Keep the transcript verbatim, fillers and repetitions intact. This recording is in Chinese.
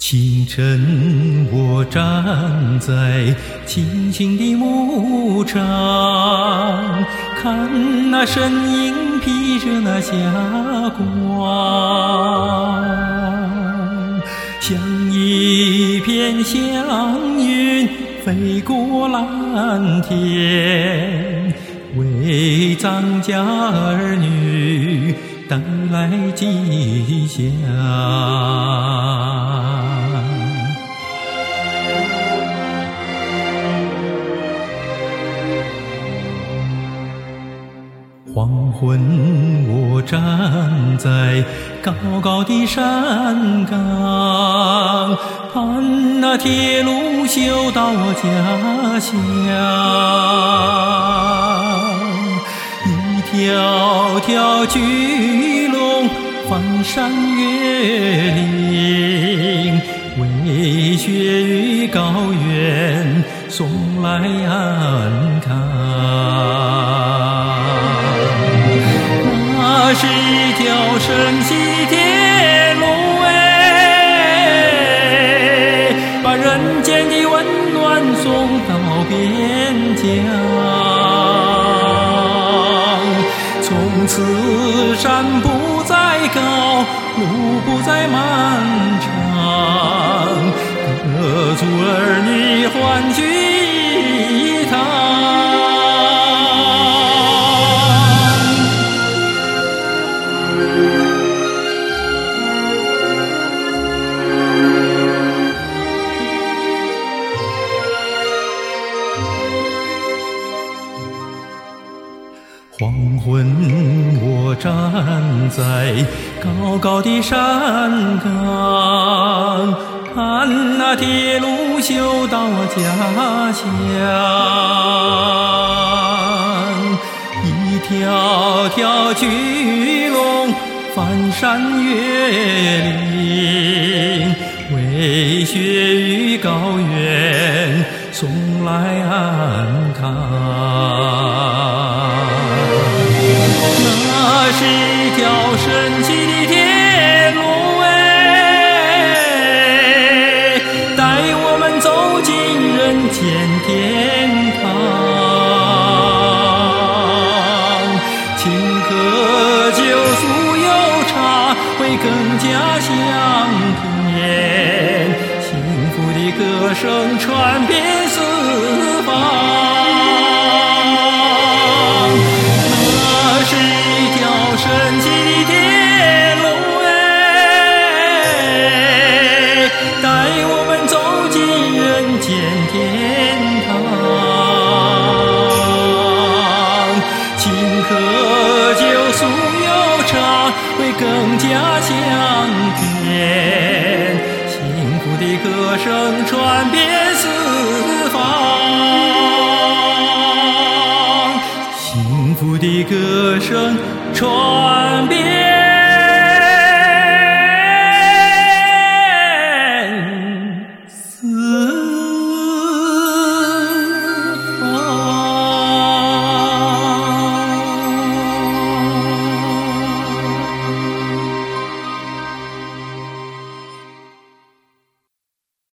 清晨，我站在青青的牧场，看那身影披着那霞光，像一片祥云飞过蓝天，为藏家儿女带来吉祥。黄昏，我站在高高的山岗，盼那铁路修到我家乡。一条条巨龙翻山越岭，为雪与高原送来安康。那是一条神奇铁路哎，把人间的温暖送到边疆。从此山不再高，路不再漫长，各族儿女欢聚一堂。黄昏，我站在高高的山岗，看那铁路修到我家乡。一条条巨龙翻山越岭，为雪与高原送来安康。那是一条神奇的铁路哎，带我们走进人间天堂。请喝酒酥油茶，会更加香甜，幸福的歌声传遍四方。神奇的铁路哎，带我们走进人间天堂。请喝酒酥油茶，会更加香甜，幸福的歌声传遍四方。幸福的歌声传遍